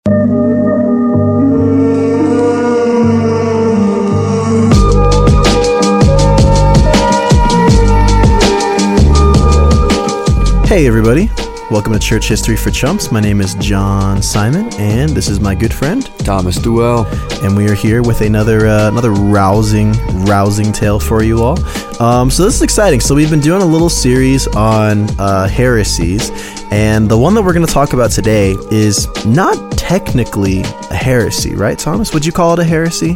Hey everybody, welcome to Church History for Chumps. My name is John Simon, and this is my good friend Thomas Duell, and we are here with another rousing tale for you all. So this is exciting. So we've been doing a little series on heresies, and the one that we're going to talk about today is not technically a heresy, right, Thomas? Would you call it a heresy?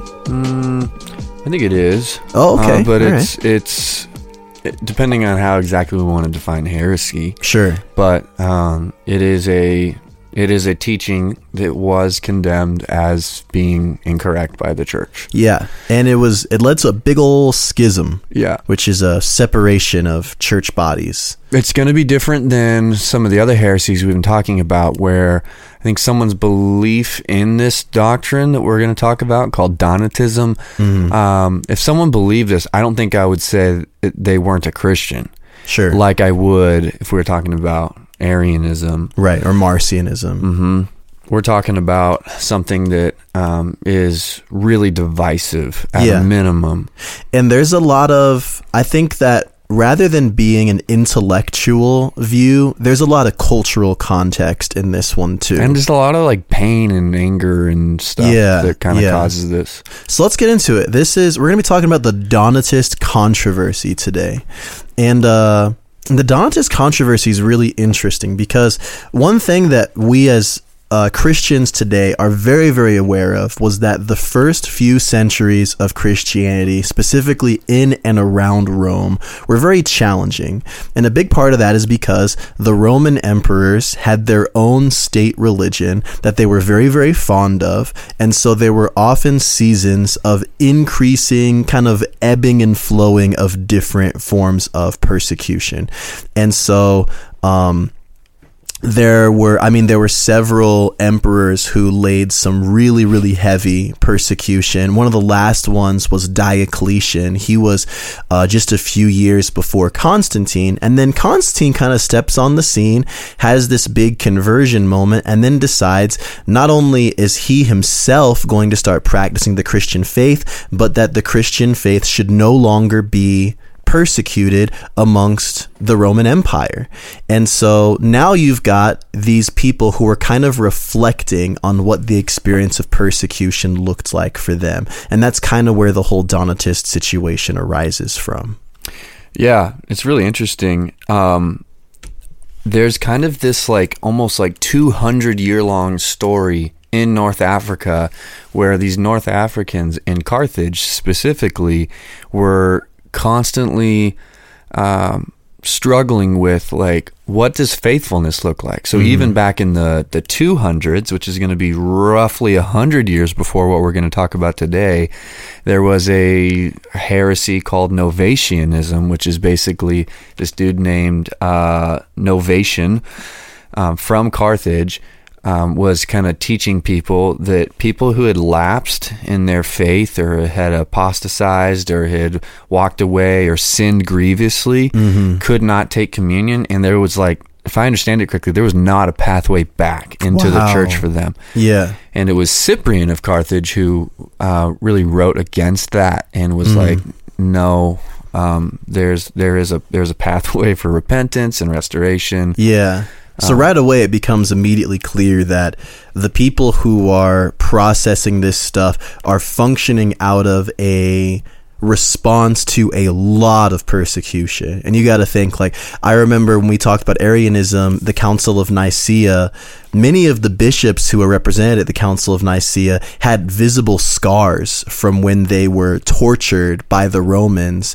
I think it is. Oh, okay. But all it's depending on how exactly we want to define heresy. Sure. But it is a teaching that was condemned as being incorrect by the church. Yeah, and it led to a big ol' schism. Yeah. Which is a separation of church bodies. It's going to be different than some of the other heresies we've been talking about, where I think someone's belief in this doctrine that we're going to talk about, called Donatism, if someone believed this, I don't think I would say that they weren't a Christian. Sure. Like I would if we were talking about Arianism. Right, or Marcionism. Mm-hmm. We're talking about something that is really divisive at a minimum. And there's a lot of, I think that rather than being an intellectual view, there's a lot of cultural context in this one too. And there's a lot of like pain and anger and stuff that kind of causes this. So let's get into it. We're going to be talking about the Donatist controversy today. And the Donatist controversy is really interesting because one thing that we as Christians today are very, very aware of was that the first few centuries of Christianity, specifically in and around Rome, were very challenging. And a big part of that is because the Roman emperors had their own state religion that they were very, very fond of. And so there were often seasons of increasing, kind of ebbing and flowing of different forms of persecution. And so, there were several emperors who laid some really, really heavy persecution. One of the last ones was Diocletian. He was just a few years before Constantine. And then Constantine kind of steps on the scene, has this big conversion moment, and then decides not only is he himself going to start practicing the Christian faith, but that the Christian faith should no longer be persecuted amongst the Roman Empire. And so now you've got these people who are kind of reflecting on what the experience of persecution looked like for them. And that's kind of where the whole Donatist situation arises from. Yeah, it's really interesting. There's kind of this like almost like 200-year-long story in North Africa where these North Africans in Carthage specifically were constantly struggling with like, what does faithfulness look like? So even back in the 200s, which is going to be roughly 100 years before what we're going to talk about today, there was a heresy called Novatianism, which is basically this dude named Novatian from Carthage was kind of teaching people that people who had lapsed in their faith or had apostatized or had walked away or sinned grievously could not take communion. And there was like, if I understand it correctly, there was not a pathway back into the church for them. Yeah. And it was Cyprian of Carthage who really wrote against that and was like, no, there is a pathway for repentance and restoration. Yeah. So right away, it becomes immediately clear that the people who are processing this stuff are functioning out of a response to a lot of persecution. And you got to think, like, I remember when we talked about Arianism, the Council of Nicaea, many of the bishops who were represented at the Council of Nicaea had visible scars from when they were tortured by the Romans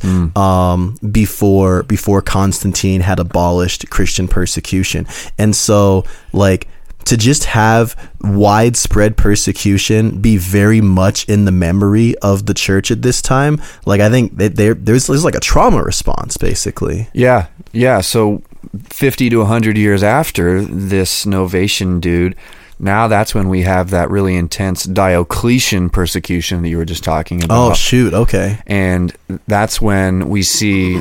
before Constantine had abolished Christian persecution. And so, like, to just have widespread persecution be very much in the memory of the church at this time, like, I think that there's like a trauma response, basically. Yeah. So 50 to 100 years after this Novatian dude, now that's when we have that really intense Diocletian persecution that you were just talking about. Oh, shoot. Okay. And that's when we see,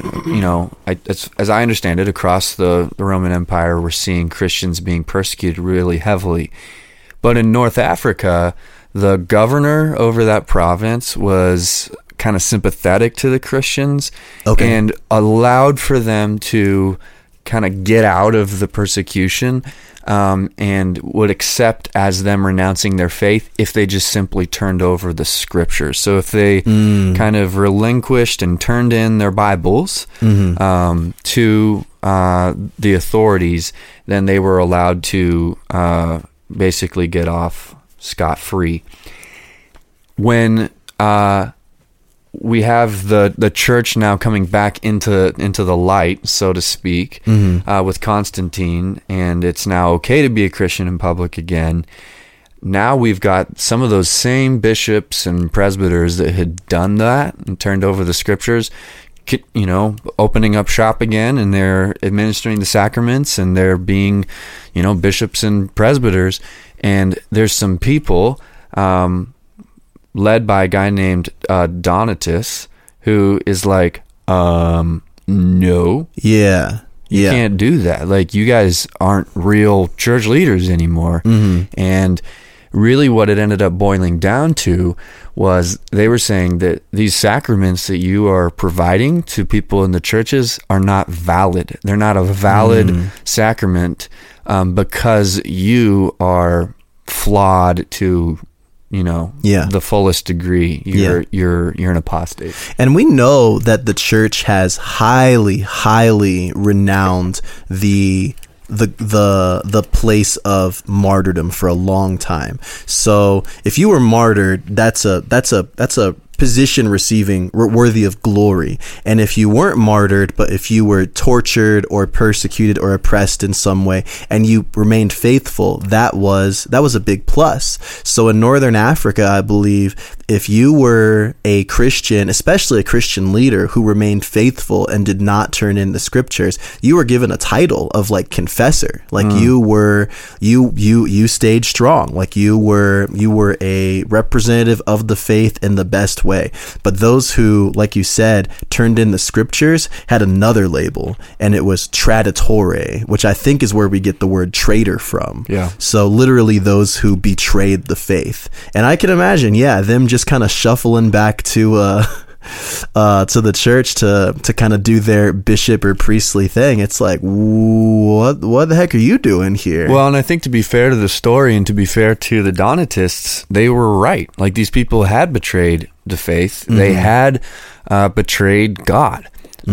as I understand it, across the Roman Empire, we're seeing Christians being persecuted really heavily. But in North Africa, the governor over that province was kind of sympathetic to the Christians and allowed for them to kind of get out of the persecution, and would accept as them renouncing their faith if they just simply turned over the scriptures. So if they kind of relinquished and turned in their Bibles to the authorities, then they were allowed to basically get off scot-free. When we have the church now coming back into the light, so to speak, with Constantine, and it's now okay to be a Christian in public again. Now we've got some of those same bishops and presbyters that had done that and turned over the scriptures, opening up shop again, and they're administering the sacraments, and they're being, bishops and presbyters. And there's some people led by a guy named Donatus, who is like, no. Yeah. You can't do that. Like, you guys aren't real church leaders anymore. And really what it ended up boiling down to was they were saying that these sacraments that you are providing to people in the churches are not valid. They're not a valid sacrament because you are flawed to the fullest degree. You're an apostate. And we know that the church has highly renowned the place of martyrdom for a long time. So if you were martyred, that's a position receiving worthy of glory. And if you weren't martyred, but if you were tortured or persecuted or oppressed in some way and you remained faithful, that was a big plus. So in Northern Africa, I believe if you were a Christian, especially a Christian leader who remained faithful and did not turn in the scriptures, you were given a title of like confessor. Like you stayed strong. Like you were a representative of the faith in the best way. But those who, like you said, turned in the scriptures had another label, and it was traditore, which I think is where we get the word traitor from. Yeah. So literally those who betrayed the faith. And I can imagine, them just kind of shuffling back to the church to kind of do their bishop or priestly thing. It's like, what the heck are you doing here? Well, and I think to be fair to the story and to be fair to the Donatists, they were right. Like, these people had betrayed the faith. They had betrayed God. We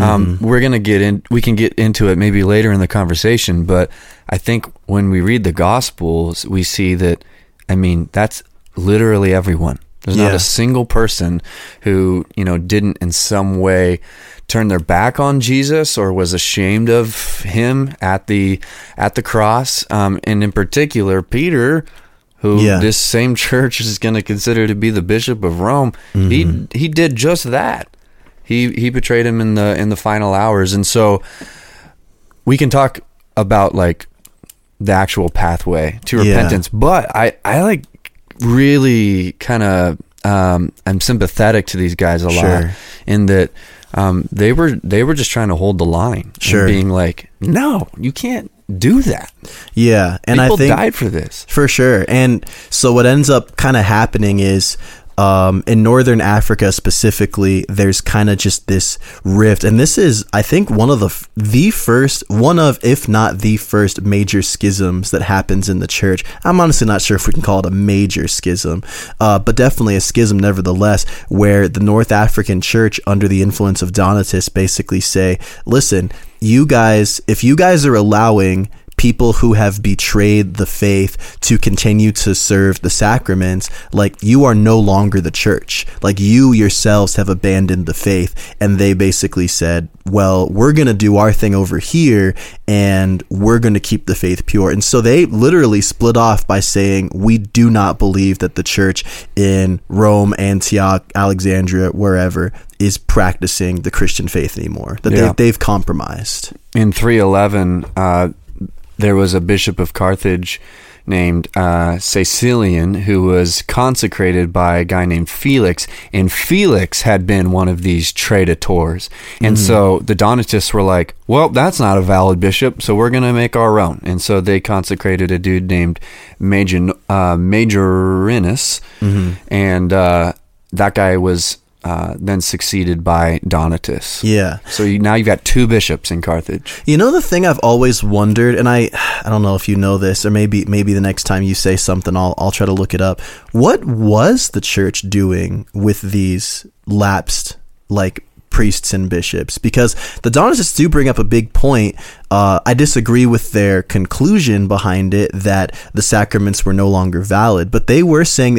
can get into it maybe later in the conversation, but I think when we read the Gospels, we see that, that's literally everyone. There's not a single person who, didn't in some way turn their back on Jesus or was ashamed of him at the cross. And in particular, Peter, who this same church is going to consider to be the Bishop of Rome, he did just that. He betrayed him in the final hours. And so we can talk about like the actual pathway to repentance, but I like really kind of I'm sympathetic to these guys a lot in that they were just trying to hold the line, and being like, no, you can't do that. Yeah, and people I think died for this, for sure. And so what ends up kind of happening is, in Northern Africa specifically, there's kind of just this rift, and this is, I think, one of, if not the first major schisms that happens in the church. I'm honestly not sure if we can call it a major schism, but definitely a schism nevertheless, where the North African church, under the influence of Donatus, basically say, listen, if you guys are allowing people who have betrayed the faith to continue to serve the sacraments, like, you are no longer the church. Like, you yourselves have abandoned the faith. And they basically said, well, we're going to do our thing over here, and we're going to keep the faith pure. And so they literally split off by saying, we do not believe that the church in Rome, Antioch, Alexandria, wherever, is practicing the Christian faith anymore. That they've compromised. In 311, there was a bishop of Carthage named Caecilian, who was consecrated by a guy named Felix, and Felix had been one of these traditores. And so the Donatists were like, well, that's not a valid bishop, so we're going to make our own. And so they consecrated a dude named Majorinus, and that guy was then succeeded by Donatus. Yeah. So now you've got two bishops in Carthage. You know, the thing I've always wondered, and I don't know if you know this, or maybe the next time you say something, I'll try to look it up. What was the church doing with these lapsed, like, priests and bishops? Because the Donatists do bring up a big point. I disagree with their conclusion behind it that the sacraments were no longer valid, but they were saying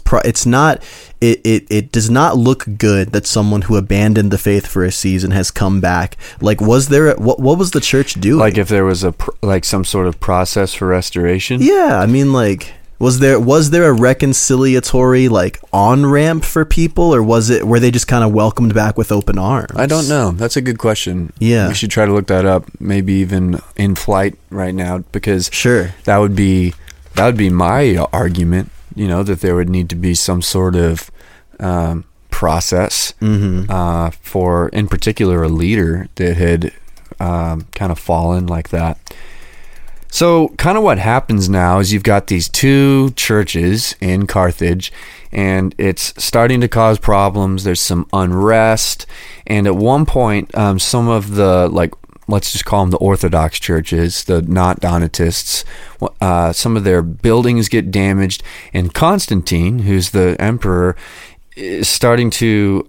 it does not look good that someone who abandoned the faith for a season has come back. Like, what was the church doing? Like, if there was some sort of process for restoration? Yeah, I mean, like, was there a reconciliatory, like, on-ramp for people, or were they just kind of welcomed back with open arms? I don't know. That's a good question. Yeah. We should try to look that up, maybe even in flight right now, because sure, that would be my argument, that there would need to be some sort of process for, in particular, a leader that had kind of fallen like that. So kind of what happens now is you've got these two churches in Carthage, and it's starting to cause problems. There's some unrest, and at one point, some of the, like, let's just call them the Orthodox churches, the not Donatists, some of their buildings get damaged, and Constantine, who's the emperor, is starting to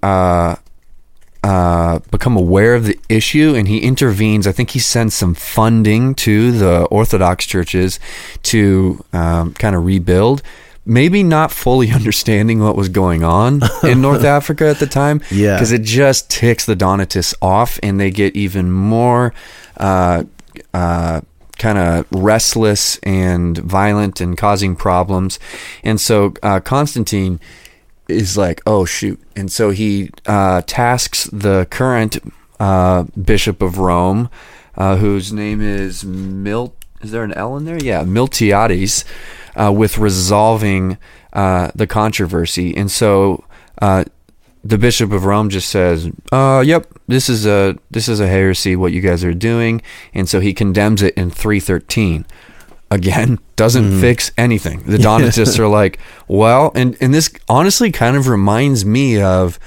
become aware of the issue, and he intervenes. I think he sends some funding to the Orthodox churches to kind of rebuild, maybe not fully understanding what was going on in North Africa at the time, because it just ticks the Donatists off, and they get even more kind of restless and violent and causing problems. And so Constantine is like, oh shoot, and so he tasks the current bishop of Rome, whose name is is there an L in there? Yeah, Miltiades, with resolving the controversy. And so the bishop of Rome just says, yep, this is a heresy, what you guys are doing. And so he condemns it in 313. Again, doesn't fix anything. The Donatists are like, well, and this honestly kind of reminds me of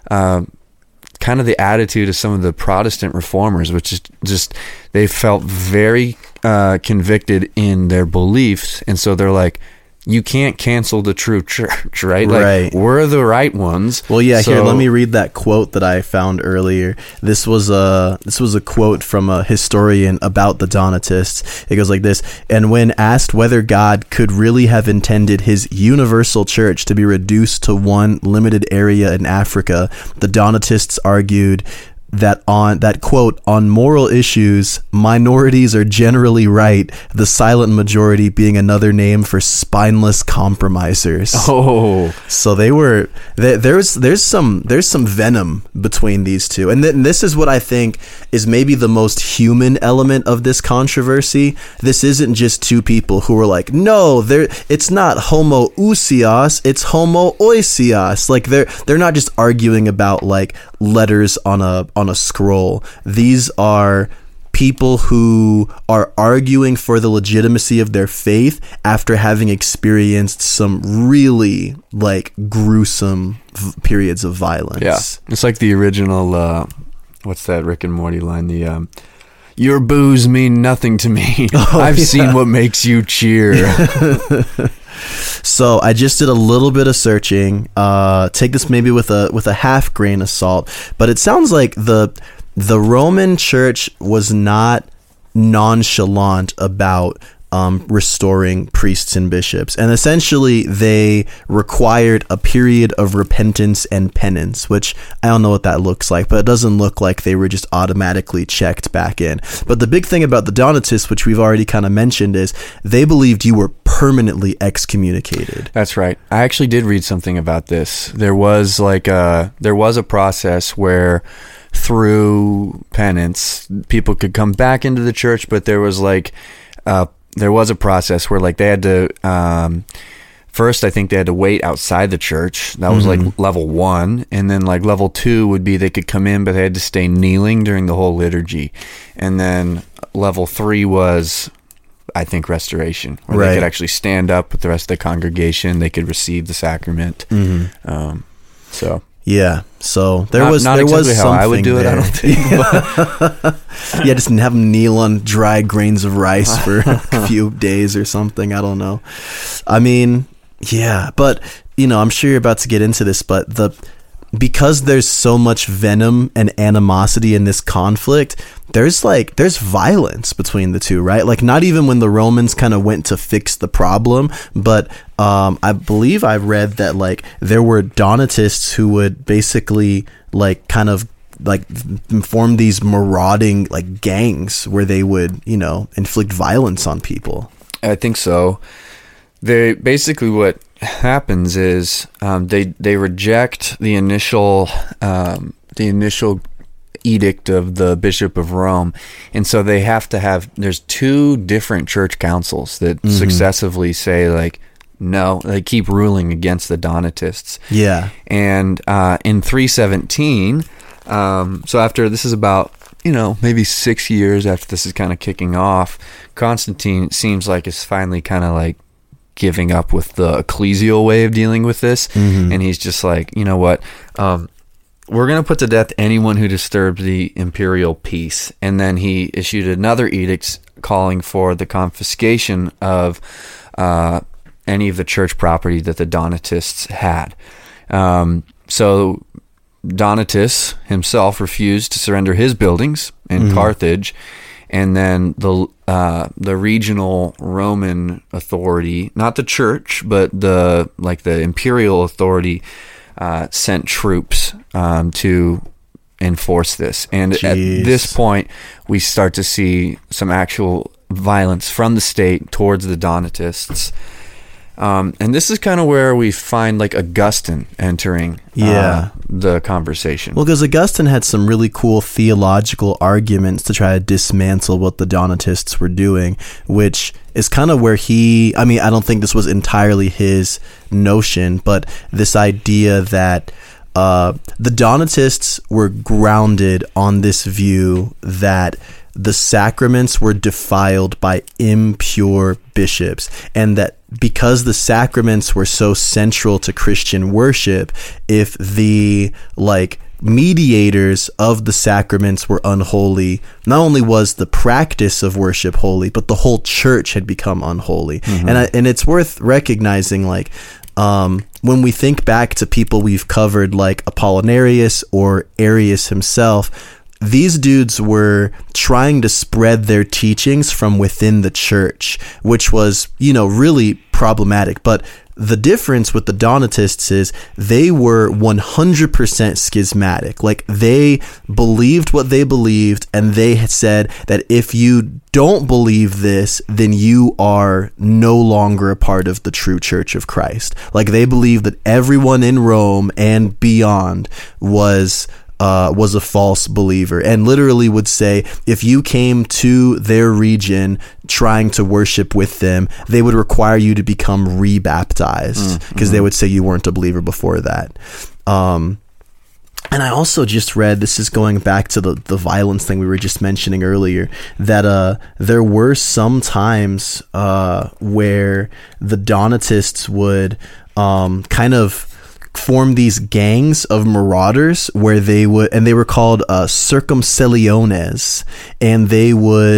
kind of the attitude of some of the Protestant reformers, which is just, they felt very convicted in their beliefs, and so they're like, you can't cancel the true church, right? Like, we're the right ones. Well, yeah, here, let me read that quote that I found earlier. This was a quote from a historian about the Donatists. It goes like this: and when asked whether God could really have intended his universal church to be reduced to one limited area in Africa, the Donatists argued that quote, on moral issues, minorities are generally right, the silent majority being another name for spineless compromisers. Oh, so there's some venom between these two, and this is what I think is maybe the most human element of this controversy. This isn't just two people who were like, no, it's not homoousios, it's homoousios. Like, they're not just arguing about, like, letters on a scroll. These are people who are arguing for the legitimacy of their faith after having experienced some really, like, gruesome periods of violence. Yeah, it's like the original what's that Rick and Morty line, the your boos mean nothing to me. I've seen what makes you cheer. So I just did a little bit of searching. Take this maybe with a half grain of salt, but it sounds like the Roman Church was not nonchalant about restoring priests and bishops, and essentially they required a period of repentance and penance, which I don't know what that looks like, but it doesn't look like they were just automatically checked back in. But the big thing about the Donatists, which we've already kind of mentioned, is they believed you were permanently excommunicated. That's right. I actually did read something about this. There was a process where through penance people could come back into the church, but there was like there was a process where like they had to first I think they had to wait outside the church. That was like level 1, and then like level 2 would be they could come in, but they had to stay kneeling during the whole liturgy. And then level 3 was, I think, restoration, where they could actually stand up with the rest of the congregation. They could receive the sacrament. So yeah, so there not was exactly how something I would do there. it. I don't think. Yeah, just have them kneel on dry grains of rice for a few days or something. I don't know. I mean, yeah, but I'm sure you're about to get into this, but because there's so much venom and animosity in this conflict, there's violence between the two, right? Like, not even when the Romans kind of went to fix the problem, but I believe I read that like there were Donatists who would basically like kind of like form these marauding like gangs where they would inflict violence on people. I think so. They basically, what happens is they reject the initial edict of the Bishop of Rome, and so they have to have, there's 2 different church councils that successively say like no, they keep ruling against the Donatists. Yeah. And in 317, so after this is about maybe 6 years after this is kind of kicking off, Constantine, it seems like, is finally kind of like giving up with the ecclesial way of dealing with this. And he's just like, you know what, we're going to put to death anyone who disturbs the imperial peace. And then he issued another edict calling for the confiscation of any of the church property that the Donatists had. So Donatus himself refused to surrender his buildings in Carthage, and then the regional Roman authority, not the church, but the imperial authority, sent troops to enforce this. And at this point, we start to see some actual violence from the state towards the Donatists. And this is kind of where we find like Augustine entering the conversation. Well, because Augustine had some really cool theological arguments to try to dismantle what the Donatists were doing, which is kind of where I don't think this was entirely his notion, but this idea that the Donatists were grounded on this view that the sacraments were defiled by impure bishops, and that because the sacraments were so central to Christian worship, if the mediators of the sacraments were unholy, not only was the practice of worship holy, but the whole church had become unholy. And it's worth recognizing, when we think back to people we've covered like Apollinarius or Arius himself, these dudes were trying to spread their teachings from within the church, which was, really problematic. But the difference with the Donatists is they were 100% schismatic. Like, they believed what they believed, and they had said that if you don't believe this, then you are no longer a part of the true Church of Christ. Like, they believed that everyone in Rome and beyond was a false believer, and literally would say if you came to their region trying to worship with them, they would require you to become rebaptized, because they would say you weren't a believer before that. And I also just read, this is going back to the violence thing we were just mentioning earlier, that there were some times where the Donatists would kind of form these gangs of marauders where they were called circumceliones, and they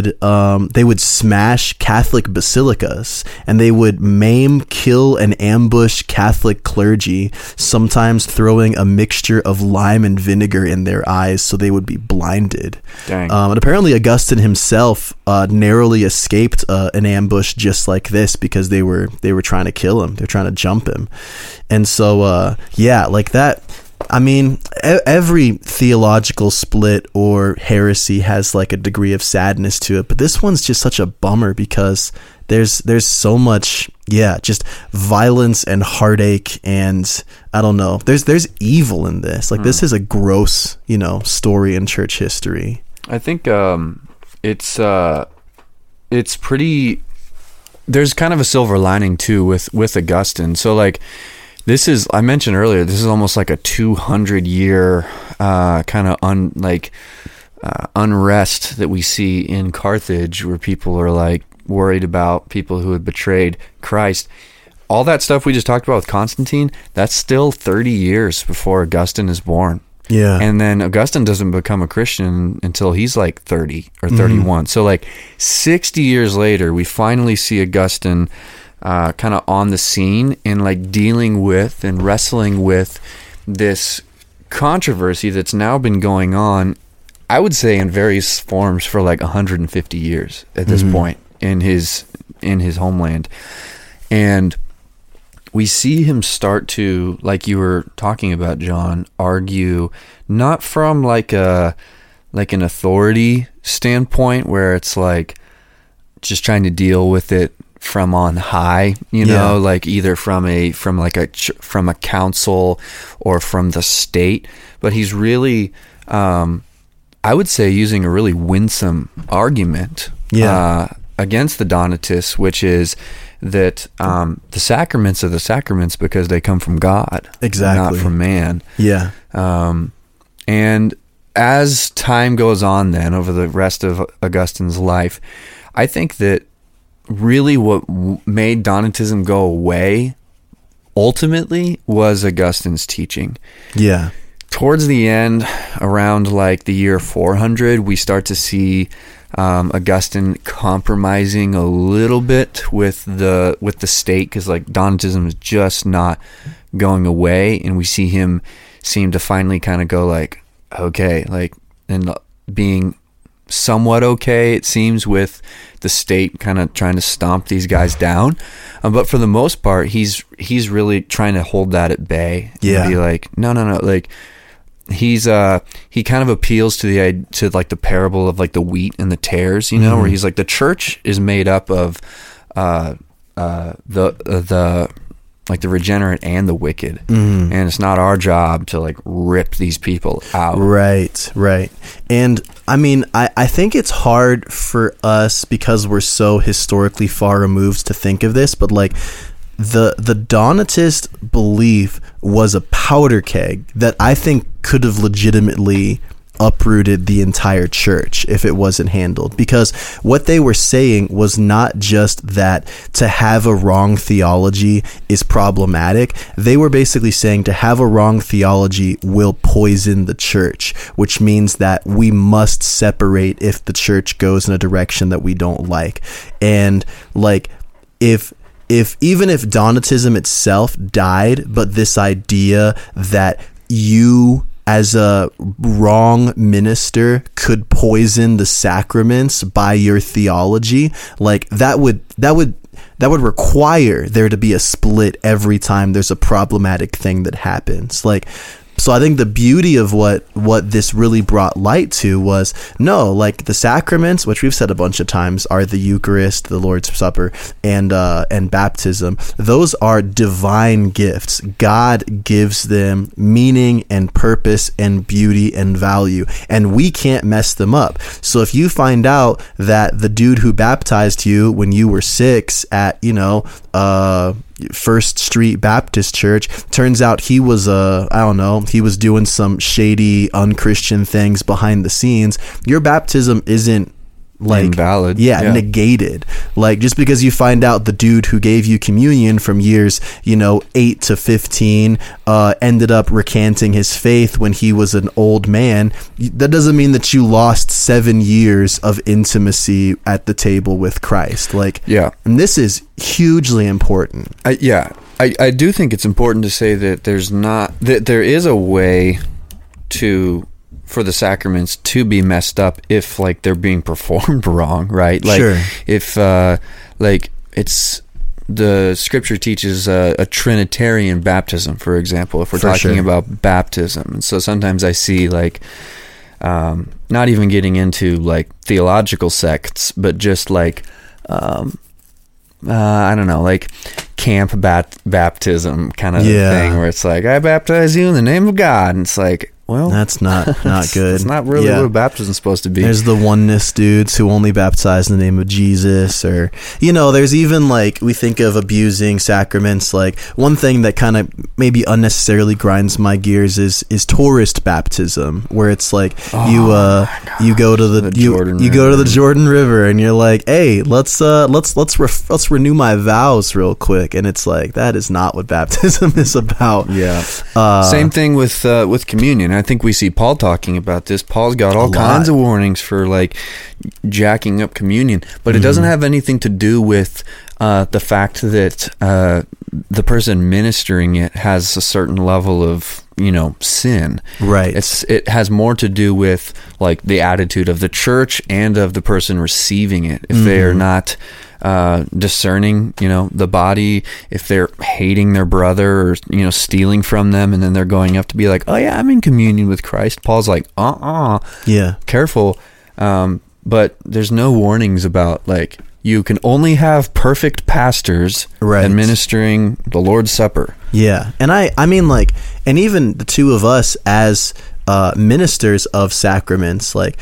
would smash Catholic basilicas, and they would maim, kill, and ambush Catholic clergy, sometimes throwing a mixture of lime and vinegar in their eyes so they would be blinded. Dang. And apparently Augustine himself narrowly escaped an ambush just like this, because they were trying to kill him. They're trying to jump him. And so, like that, I mean, every theological split or heresy has like a degree of sadness to it, but this one's just such a bummer because there's so much, just violence and heartache, and I don't know, there's evil in this. Like, this is a gross, story in church history. I think it's pretty there's kind of a silver lining too with Augustine. So like, I mentioned earlier, this is almost like a 200-year kind of unrest that we see in Carthage, where people are like worried about people who had betrayed Christ. All that stuff we just talked about with Constantine, that's still 30 years before Augustine is born. Yeah. And then Augustine doesn't become a Christian until he's like 30 or 31. So like 60 years later, we finally see Augustine kind of on the scene and like dealing with and wrestling with this controversy that's now been going on, I would say, in various forms for like 150 years at this point in his homeland. And we see him start to, like you were talking about, John, argue not from like an authority standpoint where it's like just trying to deal with it from on high, you know, like either from a council or from the state, but he's really, I would say, using a really winsome argument against the Donatists, which is that the sacraments are the sacraments because they come from God, exactly, not from man. Yeah. And as time goes on, then over the rest of Augustine's life, I think that really what made Donatism go away ultimately was Augustine's teaching. Yeah. Towards the end, around like the year 400, we start to see Augustine compromising a little bit with the state, because like Donatism is just not going away, and we see him seem to finally kind of go like, okay, like, and being somewhat okay, it seems, with the state kind of trying to stomp these guys down, but for the most part, he's really trying to hold that at bay. And be like, no, like. He kind of appeals to like the parable of like the wheat and the tares, you know, where he's like, the church is made up of the like the regenerate and the wicked, and it's not our job to like rip these people out. Right. And I mean, I think it's hard for us because we're so historically far removed to think of this, but like the Donatist belief was a powder keg that I think could have legitimately uprooted the entire church if it wasn't handled, because what they were saying was not just that to have a wrong theology is problematic. They were basically saying to have a wrong theology will poison the church, which means that we must separate if the church goes in a direction that we don't like. And like, if even if Donatism itself died, but this idea that you as a wrong minister could poison the sacraments by your theology, like that would require there to be a split every time there's a problematic thing that happens. Like, so I think the beauty of what this really brought light to was, no, like the sacraments, which we've said a bunch of times, are the Eucharist, the Lord's Supper, and baptism. Those are divine gifts. God gives them meaning and purpose and beauty and value, and we can't mess them up. So if you find out that the dude who baptized you when you were 6 at, First Street Baptist Church, turns out he was he was doing some shady unchristian things behind the scenes, your baptism isn't like invalid. Negated. Like, just because you find out the dude who gave you communion from years 8 to 15 ended up recanting his faith when he was an old man, that doesn't mean that you lost 7 years of intimacy at the table with Christ. Like, and this is hugely important. I do think it's important to say that there is a way for the sacraments to be messed up if like they're being performed wrong, right? Like, sure. If like it's the scripture teaches a Trinitarian baptism, for example, if we're talking about baptism. And so sometimes I see like not even getting into like theological sects, but just like I don't know, like camp baptism kind of thing, where it's like, I baptize you in the name of God, and it's like, well, that's not good. It's not really what baptism is supposed to be. There's the oneness dudes who only baptize in the name of Jesus, or there's even like, we think of abusing sacraments. Like, one thing that kind of maybe unnecessarily grinds my gears is tourist baptism, where it's like you go to you go to the Jordan River and you're like, hey, let's renew my vows real quick, and it's like, that is not what baptism is about. Yeah. Same thing with communion. I think we see Paul talking about this. Paul's got all kinds of warnings for like jacking up communion, but it doesn't have anything to do with the fact that the person ministering it has a certain level of sin. Right. It has more to do with like the attitude of the church and of the person receiving it. If they are not discerning, the body, if they're hating their brother or, stealing from them, and then they're going up to be like, oh yeah, I'm in communion with Christ. Paul's like, yeah, careful. But there's no warnings about like, you can only have perfect pastors administering the Lord's Supper. Yeah. And I mean, like, and even the two of us as ministers of sacraments, like,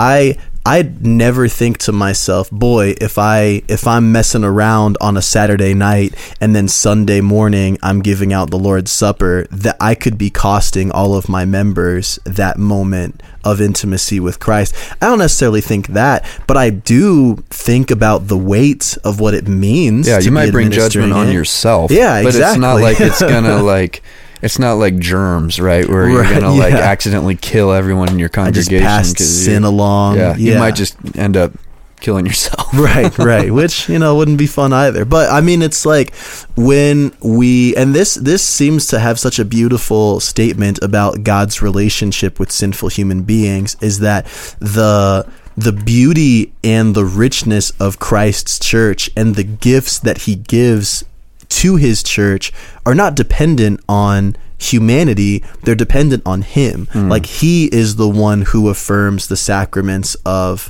I'd never think to myself, boy, if I'm messing around on a Saturday night and then Sunday morning I'm giving out the Lord's Supper, that I could be costing all of my members that moment of intimacy with Christ. I don't necessarily think that, but I do think about the weight of what it means. Yeah, you might bring judgment on yourself. Yeah, exactly. But it's not like it's gonna like. It's not like germs, right? Where you're going to like accidentally kill everyone in your congregation. Just pass sin along. Yeah, you might just end up killing yourself. Right. Which, wouldn't be fun either. But I mean, it's like when and this seems to have such a beautiful statement about God's relationship with sinful human beings, is that the beauty and the richness of Christ's church and the gifts that he gives to his church are not dependent on humanity, they're dependent on him. Like, he is the one who affirms the sacraments of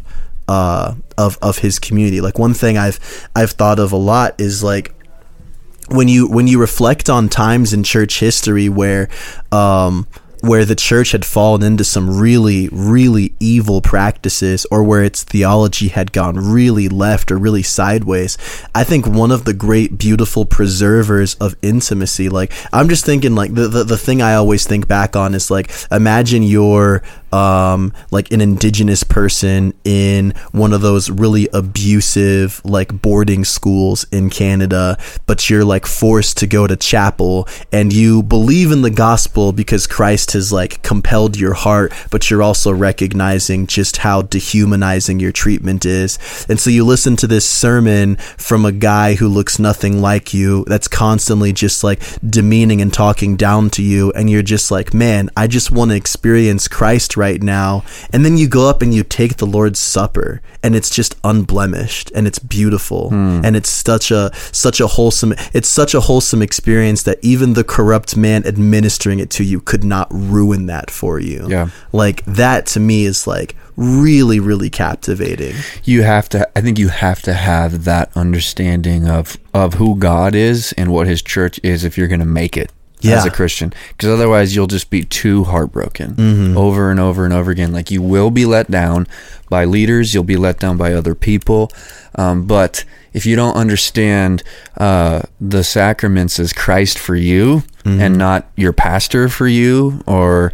his community. Like, one thing I've thought of a lot is like, when you reflect on times in church history where the church had fallen into some really, really evil practices, or where its theology had gone really left or really sideways, I think one of the great, beautiful preservers of intimacy, like, I'm just thinking, like, the thing I always think back on is, like, imagine you're like an indigenous person in one of those really abusive like boarding schools in Canada, but you're like forced to go to chapel and you believe in the gospel because Christ has like compelled your heart, but you're also recognizing just how dehumanizing your treatment is. And so you listen to this sermon from a guy who looks nothing like you, that's constantly just like demeaning and talking down to you, and you're just like, man, I just want to experience Christ right now. And then you go up and you take the Lord's Supper, and it's just unblemished and it's beautiful, and it's such a wholesome experience that even the corrupt man administering it to you could not ruin that for you. Yeah, like that to me is like really, really captivating. I think you have to have that understanding of who God is and what his church is if you're going to make it as a Christian, because otherwise you'll just be too heartbroken over and over and over again. Like, you will be let down by leaders, you'll be let down by other people, but if you don't understand the sacraments as Christ for you and not your pastor for you, or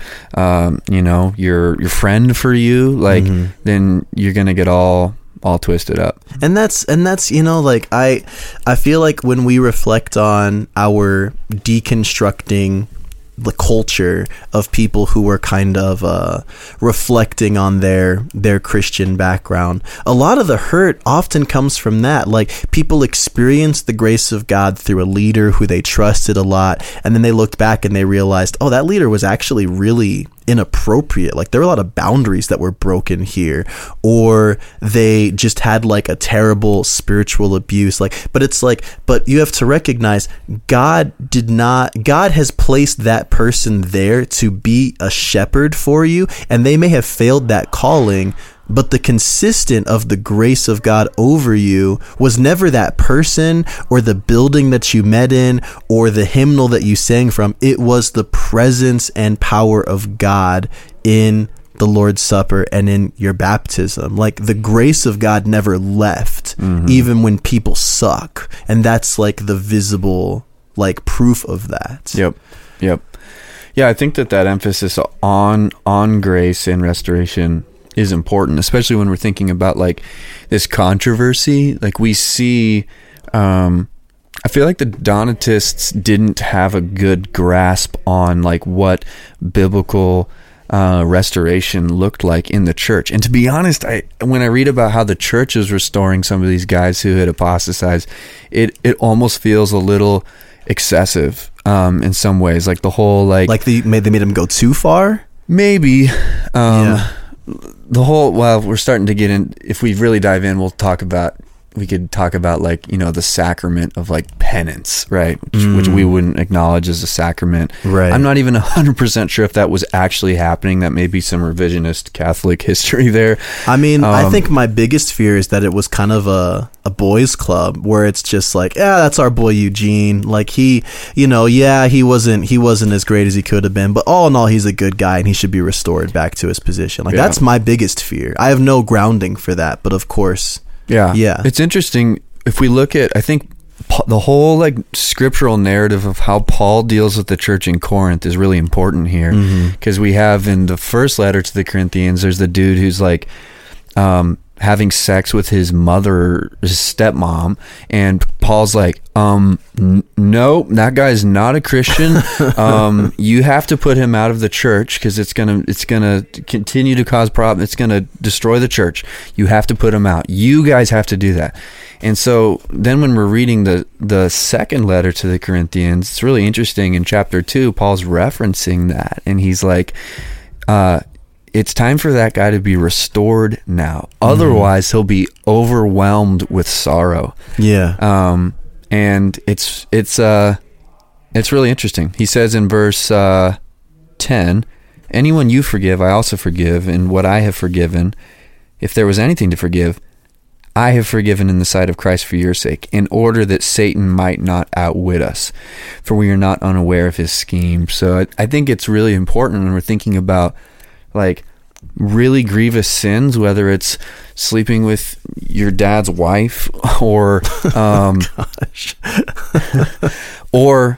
your friend for you, like then you're gonna get all twisted up. And that's like I feel like when we reflect on our deconstructing the culture of people who were kind of reflecting on their Christian background, a lot of the hurt often comes from that. Like, people experienced the grace of God through a leader who they trusted a lot, and then they looked back and they realized, oh, that leader was actually really inappropriate. Like, there were a lot of boundaries that were broken here, or they just had like a terrible spiritual abuse. But you have to recognize God has placed that person there to be a shepherd for you, and they may have failed that calling, but the consistent of the grace of God over you was never that person or the building that you met in or the hymnal that you sang from. It was the presence and power of God in the Lord's Supper and in your baptism. Like, the grace of God never left, even when people suck. And that's like the visible, like, proof of that. Yep. Yeah, I think that emphasis on grace and restoration is important, especially when we're thinking about like this controversy. Like, we see, I feel like the Donatists didn't have a good grasp on like what biblical restoration looked like in the church. And to be honest, when I read about how the church is restoring some of these guys who had apostatized, it almost feels a little excessive in some ways. Like the whole like they made them go too far. Maybe. The whole, well, we're starting to get in. If we really dive in, we could talk about like, you know, the sacrament of like penance, right? Which we wouldn't acknowledge as a sacrament. Right. I'm not even 100% sure if that was actually happening. That may be some revisionist Catholic history there. I mean, I think my biggest fear is that it was kind of a boys club where it's just like, yeah, that's our boy Eugene. Like, he, you know, yeah, he wasn't as great as he could have been, but all in all, he's a good guy and he should be restored back to his position. Like, that's my biggest fear. I have no grounding for that, but of course. Yeah. It's interesting if we look at, I think the whole like scriptural narrative of how Paul deals with the church in Corinth is really important here, because we have in the first letter to the Corinthians, there's the dude who's like having sex with his stepmom, and Paul's like, no, that guy's not a Christian. You have to put him out of the church because it's gonna continue to cause problems. It's gonna destroy the church. You have to put him out. You guys have to do that. And so then when we're reading the second letter to the Corinthians, it's really interesting. In chapter 2, Paul's referencing that, and he's like, it's time for that guy to be restored now. Otherwise, he'll be overwhelmed with sorrow. Yeah. And it's really interesting. He says in verse 10, anyone you forgive, I also forgive, and what I have forgiven, if there was anything to forgive, I have forgiven in the sight of Christ for your sake, in order that Satan might not outwit us, for we are not unaware of his scheme. So I think it's really important when we're thinking about like really grievous sins, whether it's sleeping with your dad's wife or or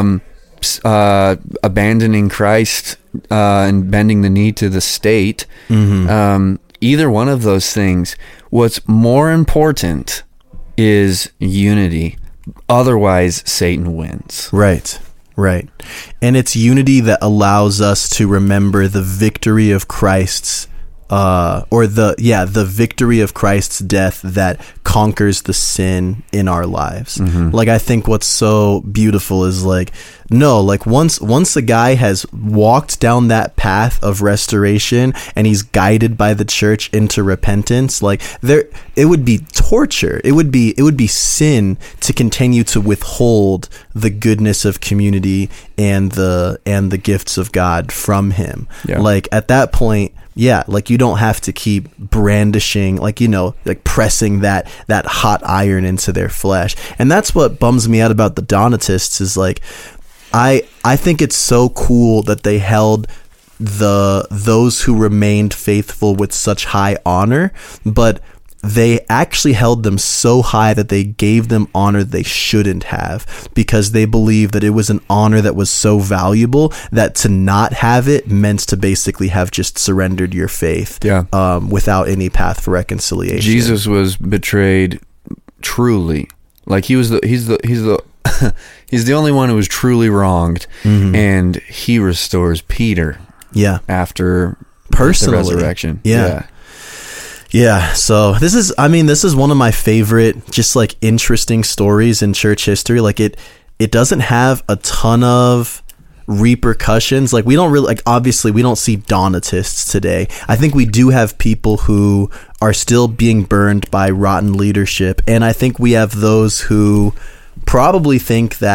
abandoning Christ and bending the knee to the state. Either one of those things, what's more important is unity. Otherwise, Satan wins. Right. And it's unity that allows us to remember the victory of Christ's the victory of Christ's death that conquers the sin in our lives. Like, I think what's so beautiful is like, no, like once a guy has walked down that path of restoration and he's guided by the church into repentance, like it would be torture. It would be sin to continue to withhold the goodness of community and the gifts of God from him. Yeah. Like, at that point, yeah, like, you don't have to keep brandishing, like, you know, like pressing that hot iron into their flesh. And that's what bums me out about the Donatists is like, I think it's so cool that they held those who remained faithful with such high honor, but they actually held them so high that they gave them honor they shouldn't have, because they believed that it was an honor that was so valuable that to not have it meant to basically have just surrendered your faith without any path for reconciliation. Jesus was betrayed truly. Like, he's the only one who was truly wronged, and he restores Peter. Yeah. After personally the resurrection. Yeah, so this is one of my favorite, just like interesting stories in church history. Like, it doesn't have a ton of repercussions. Like, we don't really, like, obviously we don't see Donatists today. I think we do have people who are still being burned by rotten leadership, and I think we have those who probably think that,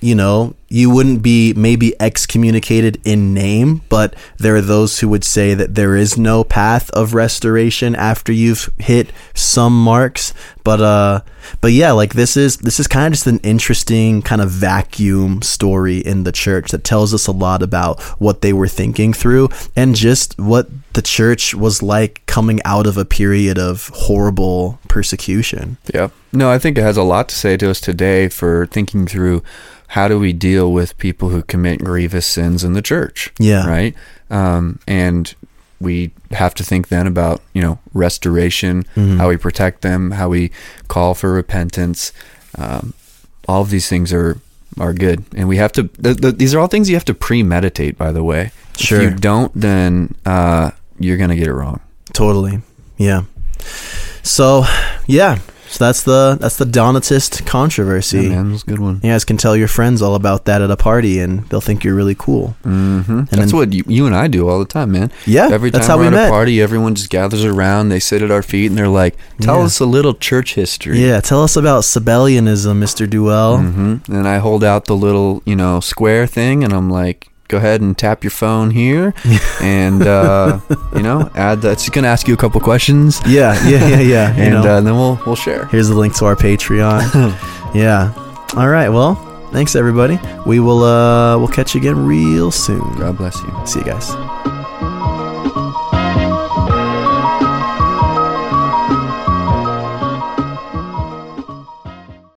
you wouldn't be maybe excommunicated in name, but there are those who would say that there is no path of restoration after you've hit some marks. But yeah, like this is kind of just an interesting kind of vacuum story in the church that tells us a lot about what they were thinking through and just what the church was like coming out of a period of horrible persecution. Yeah. No, I think it has a lot to say to us today for thinking through how do we deal with people who commit grievous sins in the church? Yeah. Right? And we have to think then about, restoration, how we protect them, how we call for repentance. All of these things are good. And we have to, these are all things you have to premeditate, by the way. Sure. If you don't, then you're going to get it wrong. Totally. Yeah. So that's the Donatist controversy. Yeah, man, that's a good one. You guys can tell your friends all about that at a party, and they'll think you're really cool. Mm-hmm. And that's what you and I do all the time, man. Yeah, every time that's how we're we at met. a party, everyone just gathers around. They sit at our feet, and they're like, "Tell us a little church history." Yeah, tell us about Sabellianism, Mr. Duell. Mm-hmm. And I hold out the little, square thing, and I'm like, go ahead and tap your phone here, and add that. It's gonna ask you a couple questions. Yeah. And then we'll share. Here's the link to our Patreon. Yeah. All right. Well, thanks everybody. We'll catch you again real soon. God bless you. See you guys.